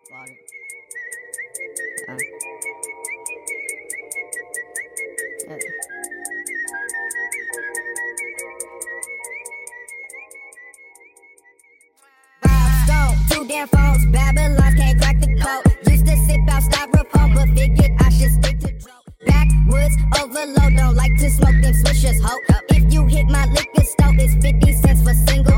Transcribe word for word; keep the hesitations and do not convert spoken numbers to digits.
Water. Uh. Uh. Two damn phones, Babylon can't crack the code. Used to sip out styrofoam, but figured I should stick to dro. Backwoods overload, don't like to smoke them swishers, ho. If you hit my liquor store, it's fifty cents for single.